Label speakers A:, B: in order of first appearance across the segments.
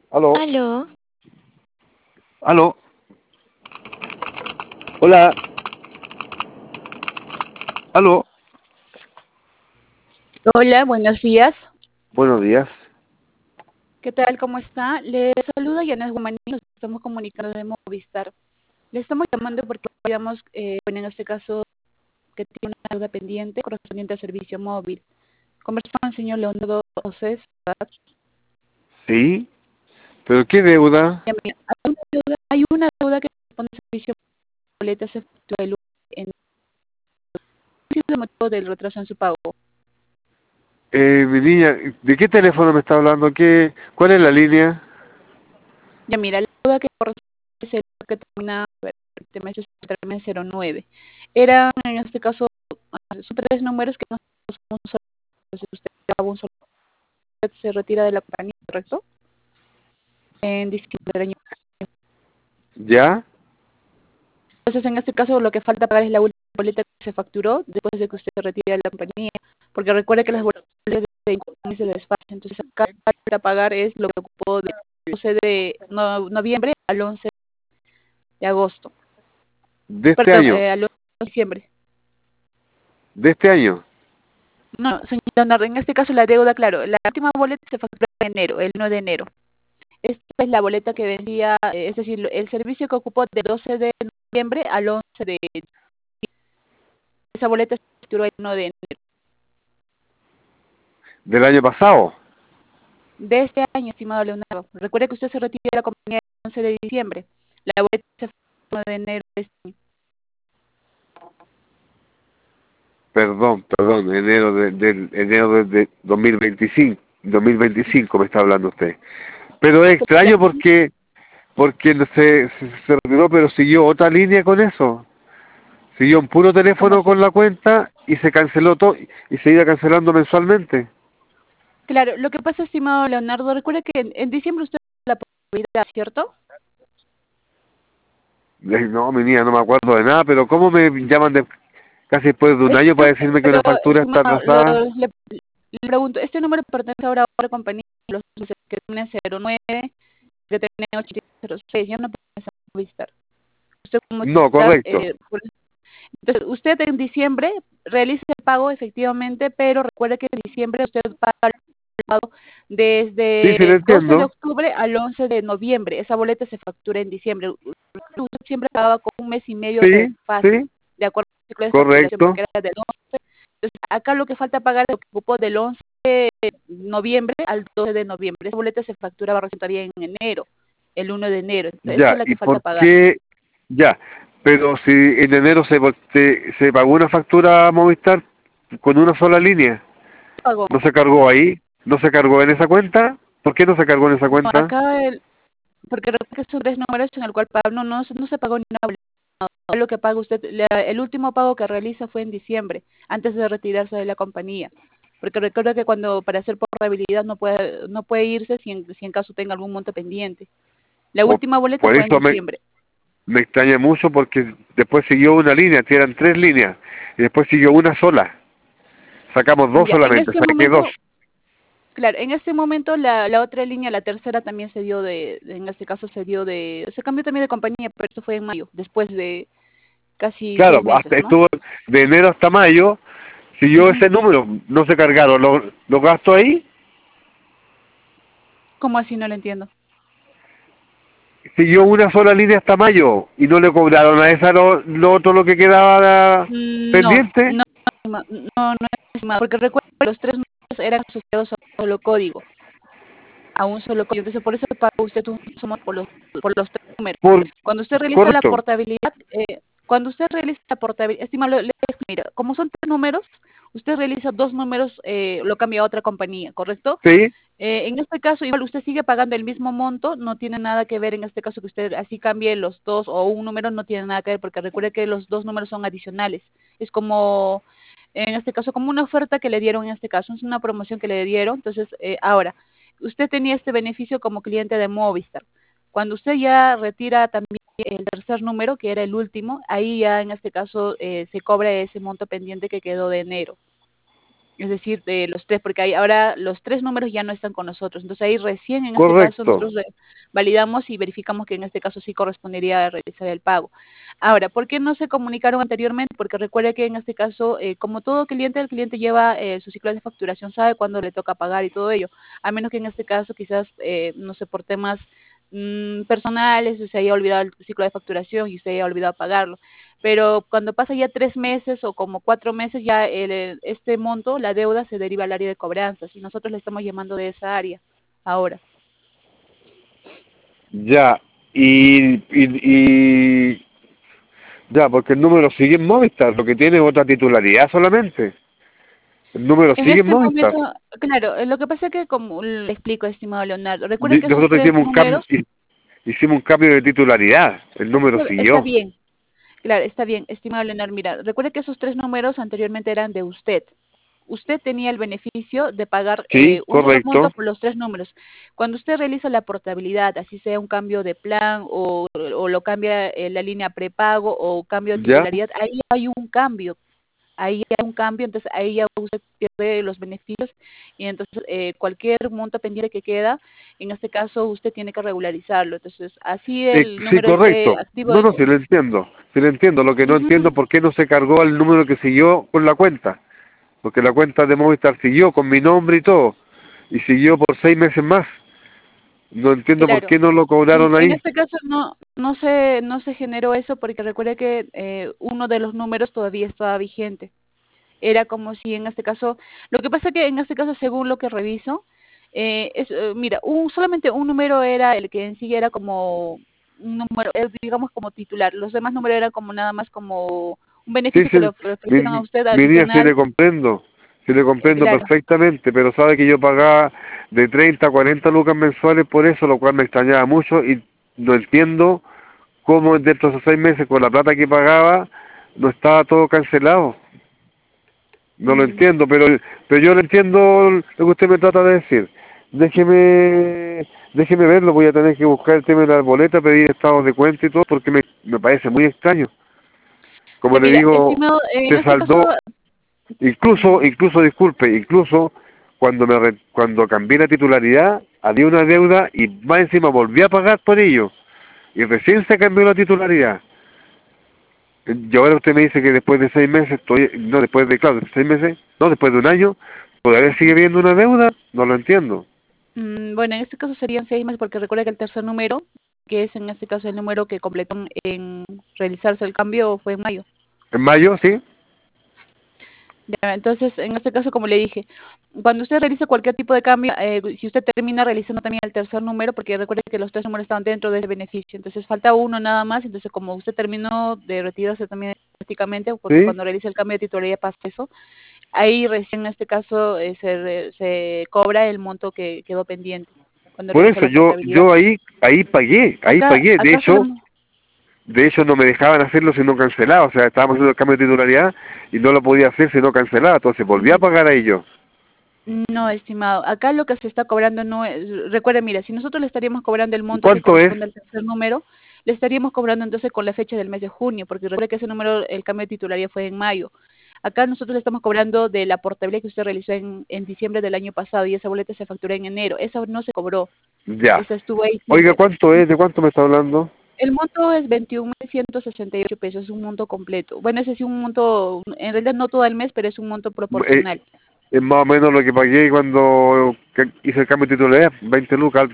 A: Aló,
B: Aló,
A: aló, hola, aló,
C: Hola, buenos días.
A: buenos días.
C: ¿Qué tal? ¿Cómo está? Le saluda Yanes Guamaní, nos estamos comunicando de Movistar. Le estamos llamando porque habíamos, bueno, en este caso, que tiene una deuda pendiente correspondiente al servicio móvil. Conversamos con el señor Leonardo Océs.
A: ¿Sí? ¿Pero qué deuda?
C: Hay una deuda que corresponde al servicio boleta se efectúa el en el motivo del retraso en su pago.
A: Mi niña, ¿de qué teléfono me está hablando? ¿Cuál es la línea?
C: Ya mira, la deuda que corresponde es el que termina, a ver, termina 09. Eran, en este caso, son tres números que no son un solo. Si usted paga un solo, usted se retira de la compañía, ¿correcto? En diciembre del año.
A: ¿Ya?
C: Entonces, en este caso, lo que falta pagar es la última boleta que se facturó después de que usted se retire de la compañía. Porque recuerde que las boletas de se despachan. Entonces, acá para pagar es lo que ocupó del 12 de noviembre al 11 de agosto.
A: ¿De este
C: Perdón,
A: año?
C: al 11 de diciembre.
A: ¿De este año?
C: No, señor Leonardo, en este caso la deuda, claro, la última boleta se facturó en enero, el 1 de enero. Esta es la boleta que vencía, es decir, el servicio que ocupó de 12 de noviembre al 11 de... Esa boleta se facturó el 1 de enero.
A: ¿Del año pasado?
C: De este año, estimado Leonardo. Recuerde que usted se retira de la compañía el 11 de diciembre. La boleta se facturó el 1 de enero de este año.
A: Perdón, enero de 2025 me está hablando usted. Pero es extraño porque no se retiró, pero siguió otra línea con eso. Siguió un puro
C: ¿Cómo
A: teléfono
C: así?
A: con la cuenta y se canceló todo y se iba cancelando mensualmente.
C: Claro, lo que pasa, estimado Leonardo, recuerde que en diciembre usted la posibilidad, ¿cierto?
A: No, mi niña, no me acuerdo de nada, pero ¿cómo me llaman casi después de un año para decirme que
C: Pero,
A: una factura está
C: estimado,
A: atrasada?
C: le pregunto, ¿este número pertenece ahora a otra compañía? Los que termina en 09, que termina en 8006, ya no pertenece a Movistar. Usted como
A: No,
C: está,
A: correcto.
C: entonces, usted en diciembre realiza el pago efectivamente, pero recuerde que en diciembre usted paga el pago
A: Sí,
C: desde
A: sí, lo
C: 12 de
A: entiendo.
C: octubre al 11 de noviembre. Esa boleta se factura en diciembre. Usted siempre pagaba con un mes y medio de
A: Sí,
C: desfase,
A: sí,
C: de acuerdo al ciclo de facturación,
A: correcto.
C: porque era del 11. Entonces, acá lo que falta pagar es lo que ocupó del 11 de noviembre al 12 de noviembre. Esa boleta se factura, resultaría en enero, el 1 de enero. Entonces, esa
A: Ya,
C: es la
A: ¿y
C: que falta
A: por
C: pagar.
A: qué? Ya, pero si en enero se pagó una factura a Movistar con una sola línea,
C: Pagó.
A: ¿no se cargó ahí? ¿No se cargó en esa cuenta? ¿Por qué no se cargó en esa
C: No,
A: cuenta?
C: acá porque recuerda que son tres números en el cual Pablo no se pagó ni una boleta. Lo que paga usted, el último pago que realiza fue en diciembre, antes de retirarse de la compañía. Porque recuerda que cuando para hacer portabilidad no puede irse si en caso tenga algún monto pendiente. La
A: Por,
C: última boleta
A: por
C: fue en
A: eso
C: diciembre.
A: me extraña mucho porque después siguió una línea, que eran tres líneas, y después siguió una sola. Sacamos dos
C: Ya, en
A: solamente,
C: este
A: saqué dos.
C: momento, claro, en este momento la otra línea, la tercera también se dio en este caso se cambió también de compañía, pero esto fue en mayo, después de casi
A: Claro,
C: 6 meses,
A: hasta
C: ¿no?
A: estuvo de enero hasta mayo, siguió
C: Ujú.
A: ese número, no se cargaron los gastos ahí,
C: ¿Cómo así? No lo entiendo.
A: siguió una sola línea hasta mayo y no le cobraron a esa lo otro lo que quedaba
C: No,
A: pendiente.
C: no, no es estimado, porque recuerda que los tres números eran asociados a un solo código, a un solo código. Entonces, por eso paga usted un suma por los tres números.
A: Por,
C: Cuando usted realiza la
A: correcto,
C: portabilidad, estima, mira, como son tres números, usted realiza dos números, lo cambia a otra compañía, ¿correcto?
A: sí,
C: En este caso, igual usted sigue pagando el mismo monto, no tiene nada que ver en este caso que usted así cambie los dos o un número, no tiene nada que ver, porque recuerde que los dos números son adicionales. Es como, en este caso, como una oferta que le dieron en este caso, es una promoción que le dieron. Entonces, ahora, usted tenía este beneficio como cliente de Movistar. Cuando usted ya retira también el tercer número, que era el último, ahí ya en este caso se cobra ese monto pendiente que quedó de enero. es decir, de los tres, porque ahora los tres números ya no están con nosotros. Entonces ahí recién en este caso
A: Correcto.
C: nosotros validamos y verificamos que en este caso sí correspondería a realizar el pago. Ahora, ¿por qué no se comunicaron anteriormente? Porque recuerde que en este caso, como todo cliente, el cliente lleva su ciclo de facturación, sabe cuándo le toca pagar y todo ello. A menos que en este caso quizás, no sé, por temas personales, se haya olvidado el ciclo de facturación y usted haya olvidado pagarlo. Pero cuando pasa ya 3 meses o como 4 meses, ya este monto, la deuda, se deriva al área de cobranzas y nosotros le estamos llamando de esa área ahora.
A: Ya, y ya, porque el número sigue en Movistar, lo que tiene es otra titularidad solamente. El número
C: En
A: sigue en
C: este
A: Movistar.
C: momento, claro, lo que pasa es que, como le explico, estimado Leonardo, recuerde que esos
A: Nosotros
C: tres números,
A: hicimos un cambio de titularidad, el número
C: está
A: siguió.
C: bien, claro, está bien, estimado Leonardo. Mira, recuerde que esos tres números anteriormente eran de usted. Usted tenía el beneficio de pagar
A: Sí,
C: un solo monto
A: correcto.
C: por los tres números. Cuando usted realiza la portabilidad, así sea un cambio de plan o lo cambia la línea prepago o cambio de
A: Ya,
C: titularidad, ahí hay un cambio. Ahí hay un cambio, entonces ahí ya usted pierde los beneficios y entonces cualquier monto pendiente que queda, en este caso usted tiene que regularizarlo. Entonces, así el
A: sí,
C: número esté
A: correcto.
C: activo.
A: No, no, sí lo entiendo. Sí lo entiendo. Lo que no entiendo
C: Ujú.
A: es por qué no se cargó el número que siguió con la cuenta. Porque la cuenta de Movistar siguió con mi nombre y todo. Y siguió por 6 meses más. No entiendo por
C: Claro.
A: qué no lo cobraron
C: En
A: ahí.
C: este caso no se generó eso porque recuerde que uno de los números todavía estaba vigente. Era como si en este caso, lo que pasa que en este caso, según lo que reviso, mira, solamente un número era el que en sí era como un número, digamos como titular. Los demás números eran como nada más como un
A: Sí,
C: beneficio
A: sí,
C: que le ofrecieron a usted
A: mi niña
C: adicional.
A: sí le comprendo
C: Claro.
A: perfectamente, pero sabe que yo pagaba de 30 a 40 lucas mensuales por eso, lo cual me extrañaba mucho y no entiendo cómo dentro de esos 6 meses con la plata que pagaba no estaba todo cancelado. No lo
C: Mm.
A: entiendo, pero yo lo entiendo lo que usted me trata de decir. Déjeme verlo, voy a tener que buscar el tema de la boleta, pedir estados de cuenta y todo, porque me parece muy extraño. Como le
C: Mira,
A: digo,
C: estimado, en
A: se
C: este caso,
A: saldó. Incluso,
C: mm,
A: incluso, disculpe, incluso cuando cambié la titularidad, había una deuda y más encima volví a pagar por ello. Y recién se cambió la titularidad. Y ahora usted me dice que después de 6 meses, no después de, claro, de 6 meses, no, después de un año, todavía sigue habiendo una deuda, no lo entiendo.
C: bueno, en este caso serían 6 meses porque recuerda que el tercer número, que es en este caso el número que completó en realizarse el cambio, fue en mayo.
A: En mayo, sí,
C: Ya, entonces, en este caso, como le dije, cuando usted realiza cualquier tipo de cambio, si usted termina realizando también el tercer número, porque recuerde que los tres números estaban dentro de ese beneficio, entonces falta uno nada más, entonces como usted terminó de retirarse también prácticamente, porque
A: sí.
C: cuando realiza el cambio de titularidad pasa eso, ahí recién en este caso se cobra el monto que quedó pendiente cuando
A: Por
C: realizó
A: eso
C: la portabilidad.
A: yo ahí pagué.
C: Acá solamente.
A: De hecho no me dejaban hacerlo si no cancelaba, o sea, estábamos haciendo el cambio de titularidad y no lo podía hacer si no cancelaba, entonces volví a pagar a ellos.
C: No, estimado. Acá lo que se está cobrando no es, recuerde, mira, si nosotros le estaríamos cobrando el monto que
A: ¿Cuánto es?
C: corresponde al tercer número, le estaríamos cobrando entonces con la fecha del mes de junio, porque recuerde que ese número, el cambio de titularidad fue en mayo. Acá nosotros le estamos cobrando de la portabilidad que usted realizó en diciembre del año pasado y esa boleta se facturó en enero. Esa no se cobró,
A: Ya.
C: esa estuvo ahí
A: Oiga,
C: siempre.
A: ¿cuánto es? ¿De cuánto me está hablando?
C: El monto es 21.168 pesos, es un monto completo. Bueno, ese sí un monto, en realidad no todo el mes, pero es un monto
A: Eh,
C: proporcional.
A: es más o menos lo que pagué cuando hice el cambio de titularidad, 20 lucas,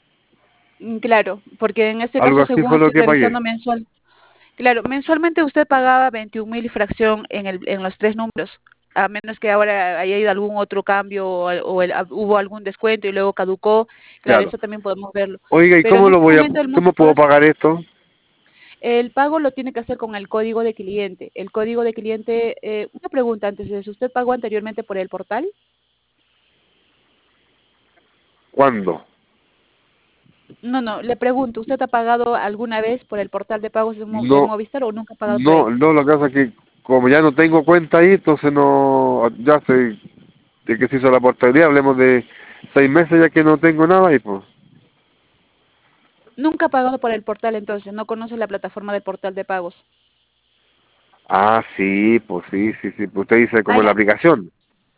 C: Claro, porque en este
A: algo
C: caso,
A: así
C: según
A: fue lo
C: estoy
A: que pagué.
C: revisando mensual, claro, mensualmente usted pagaba 21.000 y fracción en los tres números, a menos que ahora haya ido algún otro cambio hubo algún descuento y luego caducó, claro,
A: Claro.
C: eso también podemos verlo.
A: Oiga, ¿y
C: Pero en este momento
A: cómo puedo pagar esto?
C: el pago lo tiene que hacer con el código de cliente. El código de cliente, una pregunta antes de eso, ¿usted pagó anteriormente por el portal?
A: ¿Cuándo?
C: No, le pregunto, ¿usted ha pagado alguna vez por el portal de pagos de
A: No,
C: Movistar o nunca ha pagado por
A: no,
C: ahí?
A: no, lo que pasa es que como ya no tengo cuenta ahí, entonces no, ya sé de que se hizo la portabilidad, hablemos de 6 meses ya que no tengo nada ahí, pues.
C: Nunca ha pagado por el portal entonces, no conoce la plataforma del portal de pagos.
A: Ah, sí, pues sí, sí, sí, pues usted dice
C: Ah,
A: como la
C: ya.
A: aplicación.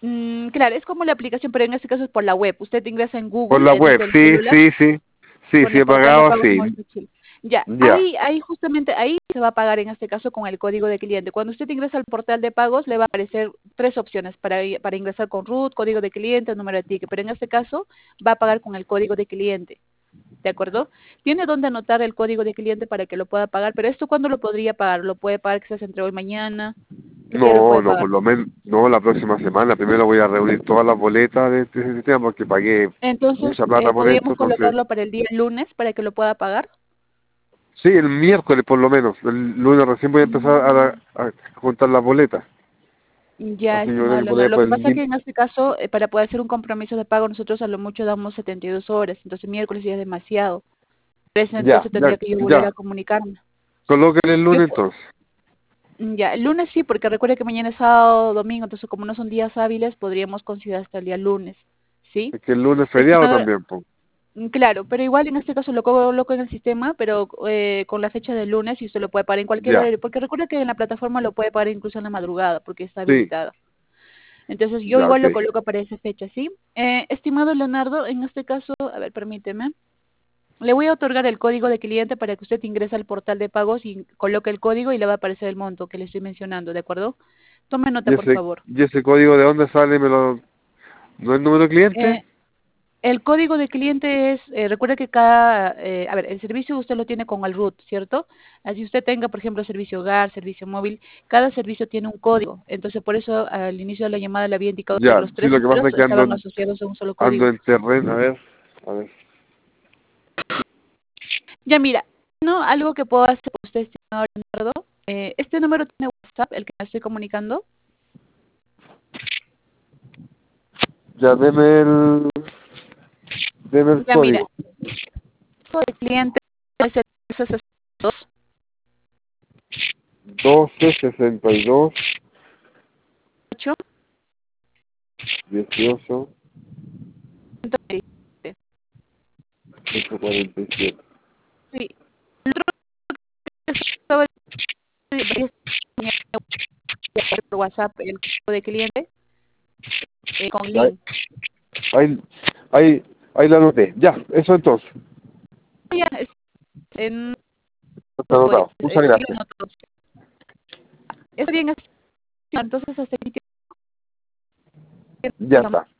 C: Claro, es como la aplicación, pero en este caso es por la web. Usted ingresa en
A: Por
C: Google,
A: la web,
C: desde el
A: sí,
C: celular,
A: sí, sí. Sí, sí
C: pone
A: he
C: portal de
A: pagado,
C: pagos
A: sí.
C: Movistar Chile. Ya,
A: Ya.
C: ahí justamente ahí se va a pagar en este caso con el código de cliente. Cuando usted ingresa al portal de pagos, le va a aparecer tres opciones para ingresar con root, código de cliente, número de ticket, pero en este caso va a pagar con el código de cliente. ¿De acuerdo? Tiene donde anotar el código de cliente para que lo pueda pagar, pero ¿esto cuándo lo podría pagar? ¿Lo puede pagar quizás entre hoy y mañana? ¿Qué día lo
A: No,
C: puede
A: no,
C: pagar?
A: por lo menos, no, la próxima semana. Primero voy a reunir todas las boletas de este sistema porque pagué
C: Entonces,
A: mucha plata por esto,
C: podríamos
A: entonces.
C: colocarlo para el día lunes para que lo pueda pagar.
A: Sí, el miércoles por lo menos. El lunes recién voy a empezar
C: Mm,
A: a juntar las boletas.
C: Ya,
A: Así yo creo
C: estimado
A: que por ahí
C: Leonardo. Lo
A: por
C: que
A: el
C: pasa es que
A: link.
C: en este caso, para poder hacer un compromiso de pago, nosotros a lo mucho damos 72 horas. Entonces, miércoles ya es demasiado. Por eso,
A: Ya,
C: entonces
A: ya,
C: tendría que yo volver a
A: ya.
C: comunicarme.
A: Colóquenle el
C: Yo,
A: lunes entonces.
C: ya, el lunes sí, porque recuerde que mañana es sábado, domingo, entonces como no son días hábiles, podríamos considerar hasta el día lunes. ¿Sí?
A: Es que el lunes es feriado
C: Estimado,
A: también, pues.
C: claro, pero igual en este caso lo coloco en el sistema, pero con la fecha del lunes y usted lo puede pagar en cualquier
A: Ya,
C: horario, porque recuerda que en la plataforma lo puede pagar incluso en la madrugada, porque está
A: sí,
C: habilitada. Entonces yo
A: ya,
C: igual
A: ok.
C: lo coloco para esa fecha, ¿sí? Estimado Leonardo, en este caso, a ver, permíteme. Le voy a otorgar el código de cliente para que usted ingrese al portal de pagos y coloque el código y le va a aparecer el monto que le estoy mencionando, ¿de acuerdo? Tome nota, por favor.
A: Y ese código de dónde sale? ¿No es el número de cliente?
C: Eh, el código de cliente es, recuerda que cada, a ver, el servicio usted lo tiene con el root, ¿cierto? Así usted tenga, por ejemplo, servicio hogar, servicio móvil, cada servicio tiene un código. Entonces, por eso al inicio de la llamada le había indicado que
A: Ya,
C: los
A: sí,
C: tres
A: lo que
C: números
A: pasa es que
C: estaban asociados a un solo
A: ando
C: código.
A: en terreno, a ver.
C: Ya mira, no, algo que puedo hacer por usted, estimado Leonardo, este número tiene WhatsApp, el que me estoy comunicando.
A: Ya, deme el
C: Ya mira,
A: código.
C: el cliente es el 62,
A: 1262
C: 8,
A: 18
C: 127.
A: 147.
C: Sí, el otro que estaba por WhatsApp, el código de cliente, con
A: Ahí,
C: link.
A: ahí, ahí la anoté. Ya, eso entonces.
C: Ya, en
A: Está anotado. Muchas
C: sí lo
A: gracias.
C: noto. Está bien, entonces hasta aquí
A: Ya
C: llamado.
A: está.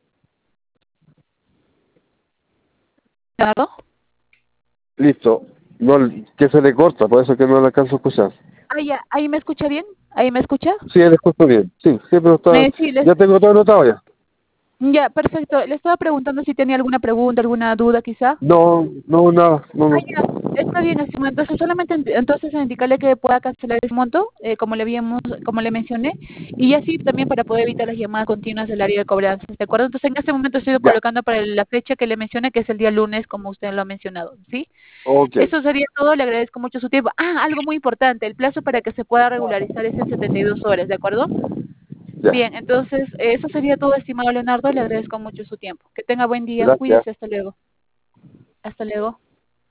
A: Listo. No, que se le corta, por eso que no le alcanzo a escuchar.
C: Ah, ya, ¿ahí me escucha bien? ¿Ahí me escucha?
A: Sí, le escucho bien. Sí, sí, pero está,
C: Sí,
A: ya tengo todo anotado ya.
C: ya, perfecto. Le estaba preguntando si tenía alguna pregunta, alguna duda quizá.
A: No, no, nada, no,
C: Ah,
A: no.
C: ya, está bien, estimado. Entonces, solamente entonces indicarle que pueda cancelar ese monto, como le mencioné, y así también para poder evitar las llamadas continuas del área de cobranza, ¿de acuerdo? Entonces, en este momento estoy
A: Ya,
C: colocando para la fecha que le mencioné, que es el día lunes, como usted lo ha mencionado, ¿sí?
A: ok,
C: Eso sería todo, le agradezco mucho su tiempo. Ah, algo muy importante, el plazo para que se pueda regularizar es en 72 horas, ¿de acuerdo?
A: ya.
C: Bien, entonces, eso sería todo, estimado Leonardo, le agradezco mucho su tiempo. Que tenga buen día,
A: Gracias.
C: cuídese, hasta luego. Hasta luego.